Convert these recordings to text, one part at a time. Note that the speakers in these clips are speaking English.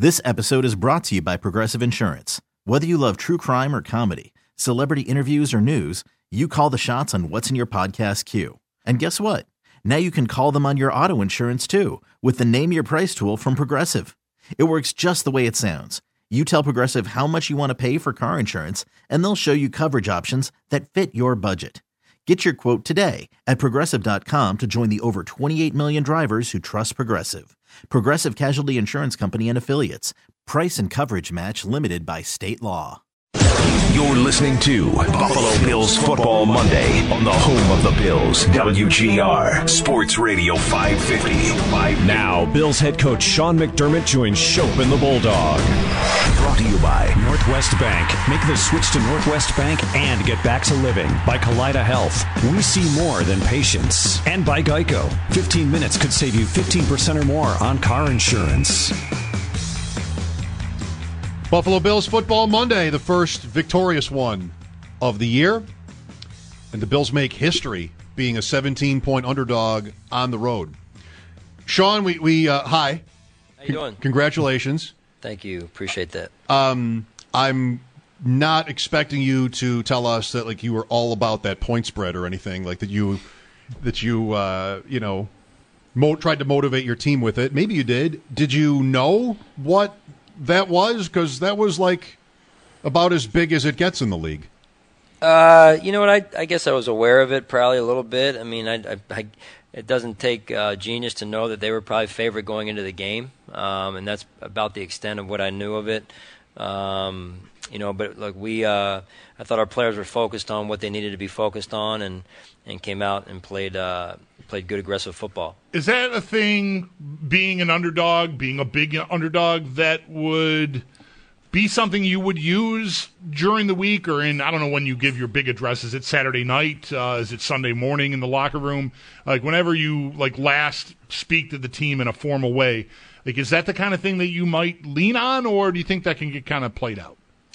This episode is brought to you by Progressive Insurance. Whether you love true crime or comedy, celebrity interviews or news, you call the shots on what's in your podcast queue. And guess what? Now you can call them on your auto insurance too with the Name Your Price tool from Progressive. It works just the way it sounds. You tell Progressive how much you want to pay for car insurance, and they'll show you coverage options that fit your budget. Get your quote today at Progressive.com to join the over 28 million drivers who trust Progressive. Progressive Casualty Insurance Company and Affiliates. Price and coverage match limited by state law. You're listening to Buffalo Bills Football Monday on the home of the Bills, WGR Sports Radio 550. Now, Bills head coach Sean McDermott joins Shope and the Bulldog. Brought to you by Northwest Bank. Make the switch to Northwest Bank and get back to living. By Kaleida Health. We see more than patients. And by Geico. 15 minutes could save you 15% or more on car insurance. Buffalo Bills Football Monday, the first victorious one of the year. And the Bills make history being a 17-point underdog on the road. Sean, we hi. How you doing? Congratulations. Thank you. Appreciate that. I'm not expecting you to tell us that like you were all about that point spread or anything like that you tried to motivate your team with it. Maybe you did. Did you know what that was? Because that was like about as big as it gets in the league. You know what? I guess I was aware of it probably a little bit. I mean, it doesn't take genius to know that they were probably favored going into the game, and that's about the extent of what I knew of it. But look, I thought our players were focused on what they needed to be focused on, and came out and played good aggressive football. Is that a thing, being an underdog, being a big underdog, that would be something you would use during the week or I don't know when you give your big address? Is it Saturday night? Is it Sunday morning in the locker room? Like whenever you last speak to the team in a formal way, is that the kind of thing that you might lean on, or do you think that can get kind of played out?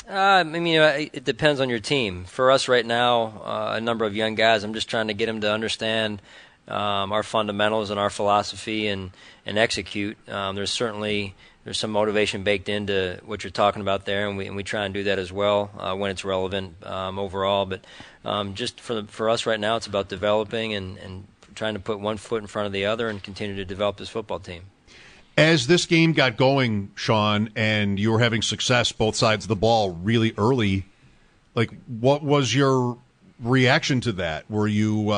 It depends on your team. For us right now, a number of young guys, I'm just trying to get them to understand our fundamentals and our philosophy and execute. There's some motivation baked into what you're talking about there, and we try and do that as well when it's relevant overall. But just for us right now, it's about developing and trying to put one foot in front of the other and continue to develop this football team. As this game got going, Sean, and you were having success both sides of the ball really early, what was your reaction to that? Were you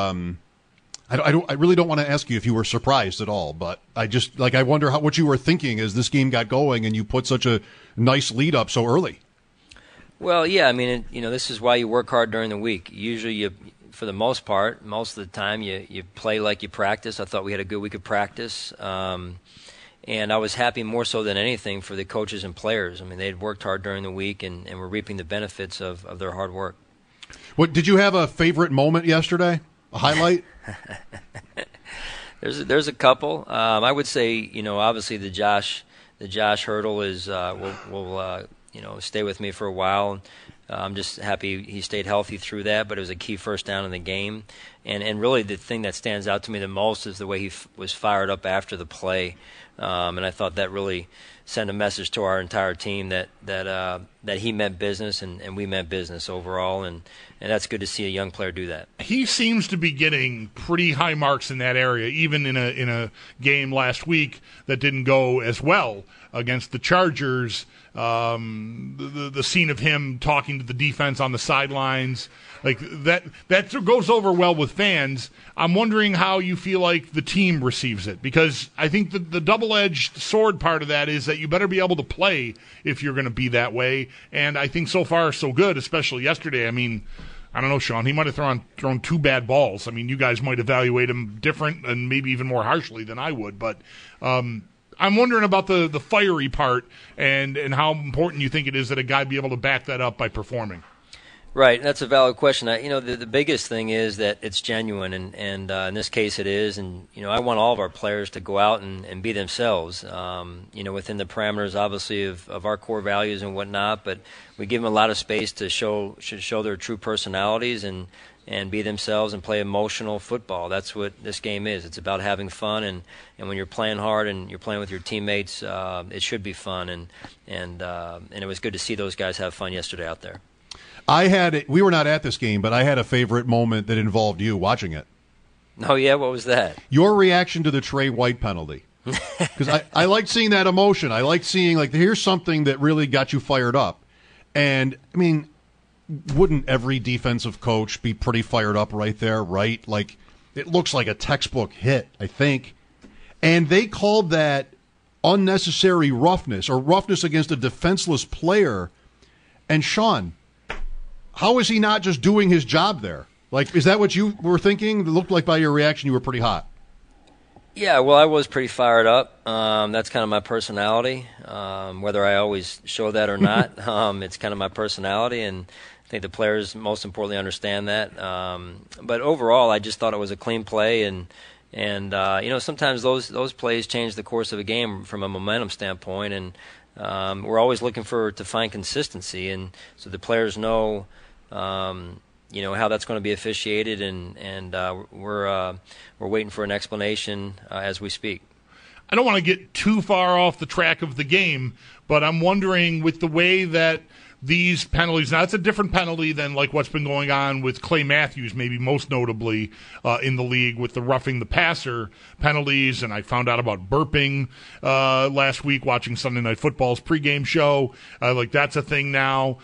I really don't want to ask you if you were surprised at all, but I just I wonder what you were thinking as this game got going and you put such a nice lead up so early. Well, yeah, this is why you work hard during the week. Usually, for the most part, most of the time, you play like you practice. I thought we had a good week of practice, and I was happy more so than anything for the coaches and players. They had worked hard during the week and were reaping the benefits of their hard work. What did you have a favorite moment yesterday? A highlight? There's a couple. I would say, obviously the Josh hurdle is will stay with me for a while. I'm just happy he stayed healthy through that, but it was a key first down in the game. And really the thing that stands out to me the most is the way he was fired up after the play. And I thought that really sent a message to our entire team that he meant business and we meant business overall, and that's good to see a young player do that. He seems to be getting pretty high marks in that area, even in a game last week that didn't go as well against the Chargers. The scene of him talking to the defense on the sidelines, that goes over well with fans. I'm wondering how you feel like the team receives it, because I think the double-edged sword part of that is that you better be able to play if you're going to be that way. And I think so far so good, especially yesterday. I don't know, Sean. He might have thrown two bad balls. You guys might evaluate him different and maybe even more harshly than I would. But I'm wondering about the fiery part and how important you think it is that a guy be able to back that up by performing. Right, that's a valid question. The biggest thing is that it's genuine, and in this case it is. And I want all of our players to go out and be themselves. Within the parameters, obviously, of our core values and whatnot. But we give them a lot of space to show their true personalities, and be themselves and play emotional football. That's what this game is. It's about having fun, and when you're playing hard and you're playing with your teammates, it should be fun. And it was good to see those guys have fun yesterday out there. We were not at this game, but I had a favorite moment that involved you watching it. Oh, yeah? What was that? Your reaction to the Trey White penalty. Because I liked seeing that emotion. I liked seeing, like, here's something that really got you fired up. And, I mean, wouldn't every defensive coach be pretty fired up right there, right? Like, it looks like a textbook hit, I think. And they called that unnecessary roughness, or roughness against a defenseless player. And, Sean, how is he not just doing his job there? Like, is that what you were thinking? It looked like by your reaction you were pretty hot. Yeah, well, I was pretty fired up. That's kind of my personality. Whether I always show that or not, it's kind of my personality, and I think the players, most importantly, understand that. But overall, I just thought it was a clean play, and sometimes those plays change the course of a game from a momentum standpoint, and we're always looking to find consistency, and so the players know. How that's going to be officiated, and we're waiting for an explanation as we speak. I don't want to get too far off the track of the game, but I'm wondering with the way that these penalties, now it's a different penalty than like what's been going on with Clay Matthews, maybe most notably in the league with the roughing the passer penalties, and I found out about burping last week watching Sunday Night Football's pregame show. Like that's a thing now.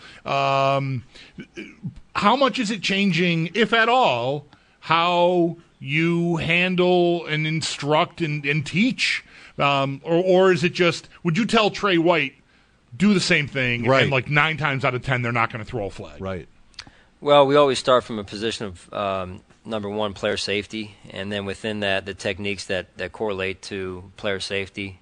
How much is it changing, if at all, how you handle and instruct and teach? Or is it just, would you tell Trey White, do the same thing, right, and like 9 times out of 10 they're not going to throw a flag? Right. Well, we always start from a position of, number one, player safety, and then within that, the techniques that correlate to player safety.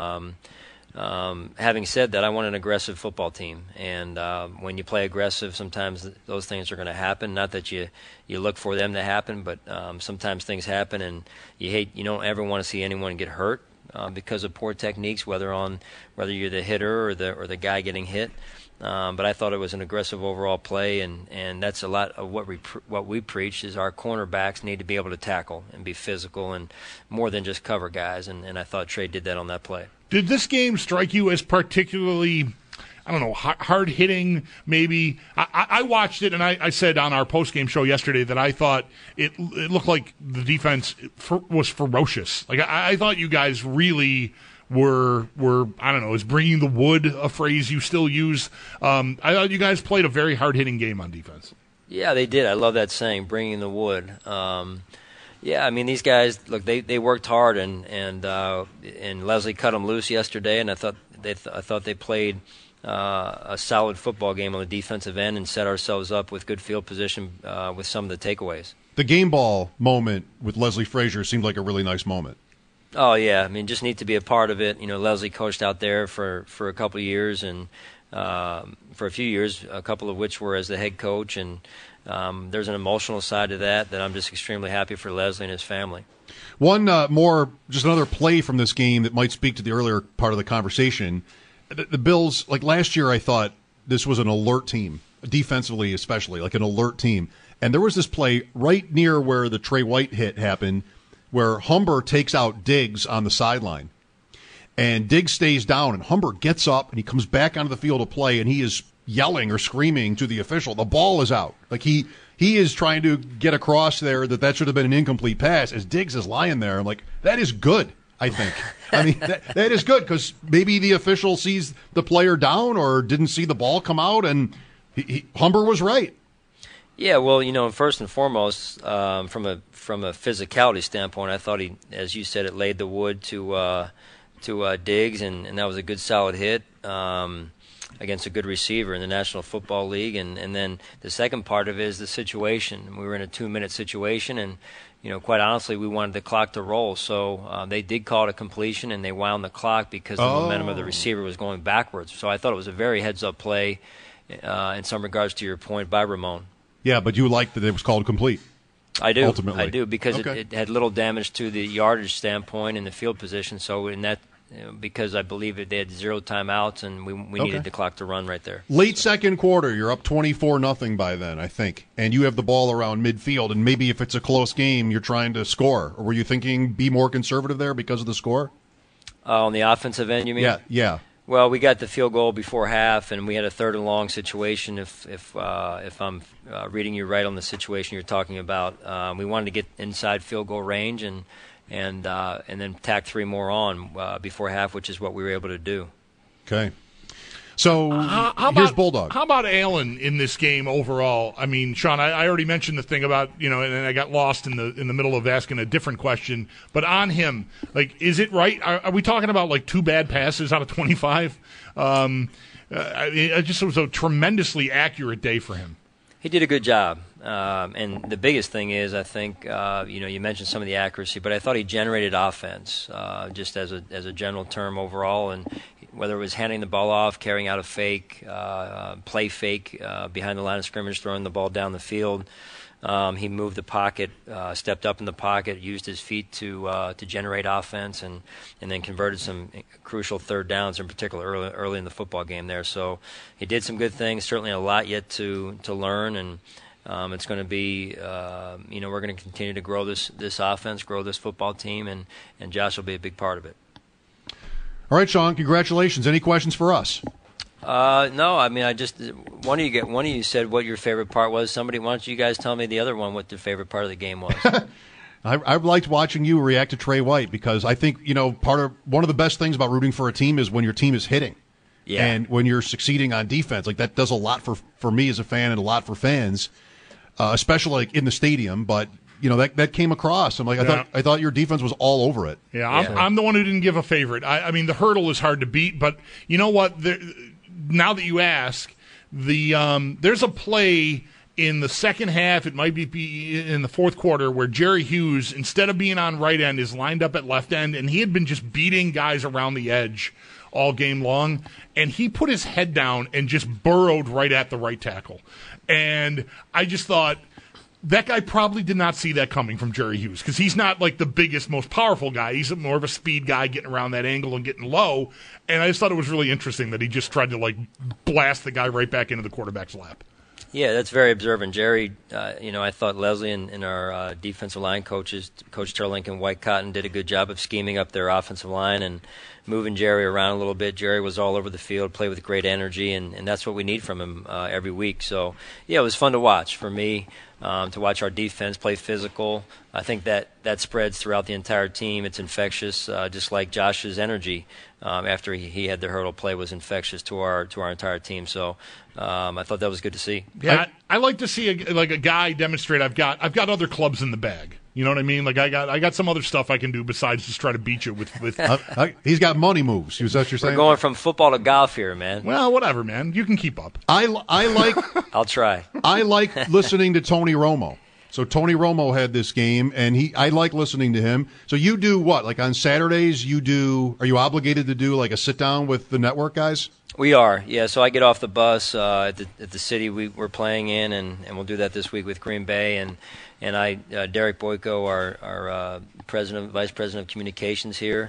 Having said that, I want an aggressive football team, and when you play aggressive, sometimes those things are going to happen. Not that you look for them to happen, but sometimes things happen, and you don't ever want to see anyone get hurt because of poor techniques, whether you're the hitter or the guy getting hit. But I thought it was an aggressive overall play, and that's a lot of what we preach is our cornerbacks need to be able to tackle and be physical and more than just cover guys, and I thought Trey did that on that play. Did this game strike you as particularly, I don't know, hard-hitting maybe? I watched it, and I said on our post-game show yesterday that I thought it looked like the defense was ferocious. Like I thought you guys really were I don't know, is bringing the wood a phrase you still use? I thought you guys played a very hard-hitting game on defense. Yeah, they did. I love that saying, bringing the wood. Yeah, I mean, these guys, look, they worked hard, and Leslie cut them loose yesterday, and I thought they played a solid football game on the defensive end and set ourselves up with good field position with some of the takeaways. The game ball moment with Leslie Frazier seemed like a really nice moment. Oh, yeah. I mean, just need to be a part of it. Leslie coached out there for a couple of years, and for a few years, a couple of which were as the head coach, and there's an emotional side to that I'm just extremely happy for Leslie and his family. One just another play from this game that might speak to the earlier part of the conversation. The Bills, like last year, I thought this was an alert team, defensively especially, like an alert team. And there was this play right near where the Trey White hit happened where Humber takes out Diggs on the sideline. And Diggs stays down, and Humber gets up, and he comes back onto the field to play, and he is yelling or screaming to the official. The ball is out. Like he is trying to get across there that should have been an incomplete pass as Diggs is lying there. I'm like, that is good, I think. I mean, that is good because maybe the official sees the player down or didn't see the ball come out, and Humber was right. Yeah, well, first and foremost, from a physicality standpoint, I thought he, as you said, it laid the wood to Diggs, and that was a good solid hit against a good receiver in the National Football League. And then the second part of it is the situation. We were in a 2-minute situation, and quite honestly, we wanted the clock to roll. So they did call it a completion, and they wound the clock because the momentum of the receiver was going backwards. So I thought it was a very heads-up play in some regards to your point by Ramon. Yeah, but you liked that it was called complete. I do. Ultimately. I do because it had little damage to the yardage standpoint and the field position. So in because I believe that they had 0 timeouts, and we needed the clock to run right there. Late second quarter, you're up 24-0 by then, I think, and you have the ball around midfield, and maybe if it's a close game, you're trying to score. Or were you thinking be more conservative there because of the score? On the offensive end, you mean? Yeah. Well, we got the field goal before half, and we had a 3rd and long situation. If I'm reading you right on the situation you're talking about, we wanted to get inside field goal range and then tack 3 more on before half, which is what we were able to do. Okay. So here's Bulldog. How about Allen in this game overall? I mean, Sean, I already mentioned the thing about, and I got lost in the middle of asking a different question. But on him, like, is it right? Are we talking about like 2 bad passes out of 25? It was a tremendously accurate day for him. He did a good job. And the biggest thing is, I think, you mentioned some of the accuracy, but I thought he generated offense, just as a general term overall. And whether it was handing the ball off, carrying out a fake, play fake behind the line of scrimmage, throwing the ball down the field, he moved the pocket, stepped up in the pocket, used his feet to generate offense, and then converted some crucial 3rd downs, in particular early in the football game there. So he did some good things. Certainly a lot yet to learn, and it's going to be, we're going to continue to grow this offense, grow this football team, and Josh will be a big part of it. All right, Sean, congratulations. Any questions for us? No, I mean, one of you said what your favorite part was. Why don't you guys tell me the other one, what the favorite part of the game was? I liked watching you react to Trey White because I think, one of the best things about rooting for a team is when your team is hitting. Yeah. And when you're succeeding on defense. Like, that does a lot for me as a fan and a lot for fans, especially like in the stadium. But that came across. I'm like, I thought your defense was all over it. Yeah, I'm the one who didn't give a favorite. I mean, the hurdle is hard to beat, but you know what? Now that you ask, there's a play in the second half, it might be in the 4th quarter, where Jerry Hughes, instead of being on right end, is lined up at left end, and he had been just beating guys around the edge all game long, and he put his head down and just burrowed right at the right tackle. And I just thought, that guy probably did not see that coming from Jerry Hughes, because he's not like the biggest, most powerful guy. He's more of a speed guy getting around that angle and getting low. And I just thought it was really interesting that he just tried to like blast the guy right back into the quarterback's lap. Yeah, that's very observant. Jerry, I thought Leslie and our defensive line coaches, Coach Terlink and White Cotton, did a good job of scheming up their offensive line and moving Jerry around a little bit. Jerry was all over the field, played with great energy, and that's what we need from him every week. So, yeah, it was fun to watch for me, to watch our defense play physical. I think that spreads throughout the entire team. It's infectious, just like Josh's energy after he had the hurdle play was infectious to our entire team. So I thought that was good to see. Yeah, I like to see a guy demonstrate. I've got other clubs in the bag. You know what I mean? Like I got some other stuff I can do besides just try to beat you with. He's got money moves. Is that what you're saying? We're going from football to golf here, man. Well, whatever, man. You can keep up. I like. I'll try. I like listening to Tony Romo. So Tony Romo had this game, and I like listening to him. So you do what? Like on Saturdays, are you obligated to do like a sit down with the network guys? We are, yeah. So I get off the bus at the city we're playing in, and we'll do that this week with Green Bay. And Derek Boyko, our vice president of communications here,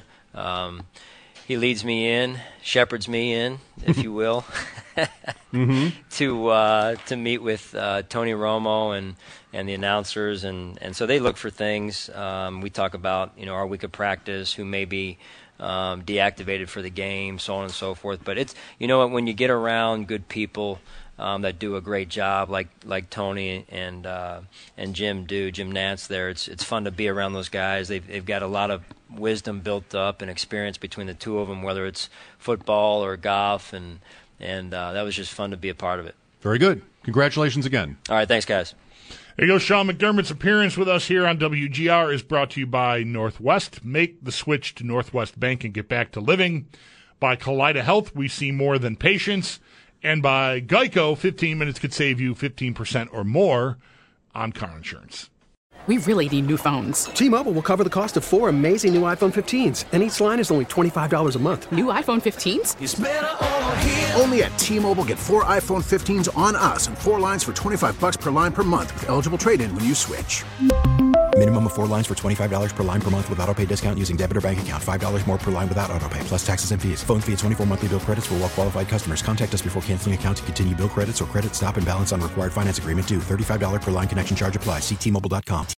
he leads me in, shepherds me in, if you will, mm-hmm. to meet with Tony Romo and the announcers, and so they look for things. We talk about our week of practice, who may be deactivated for the game, so on and so forth. But it's when you get around good people that do a great job, like Tony and Jim Nance there, it's fun to be around those guys. They've got a lot of wisdom built up and experience between the two of them, whether it's football or golf, and that was just fun to be a part of it. Very good. Congratulations again. All right, thanks, guys. There you go. Sean McDermott's appearance with us here on WGR is brought to you by Northwest. Make the switch to Northwest Bank and get back to living. By Kaleida Health, we see more than patients. And by Geico, 15 minutes could save you 15% or more on car insurance. We really need new phones. T-Mobile will cover the cost of 4 amazing new iPhone 15s, and each line is only $25 a month. New iPhone 15s? It's better over here. Only at T-Mobile, get 4 iPhone 15s on us and 4 lines for $25 per line per month with eligible trade-in when you switch. Minimum of 4 lines for $25 per line per month with autopay discount using debit or bank account. $5 more per line without autopay, plus taxes and fees. Phone fee at 24 monthly bill credits for well-qualified customers. Contact us before canceling account to continue bill credits or credit stop and balance on required finance agreement due. $35 per line connection charge applies. See T-Mobile.com.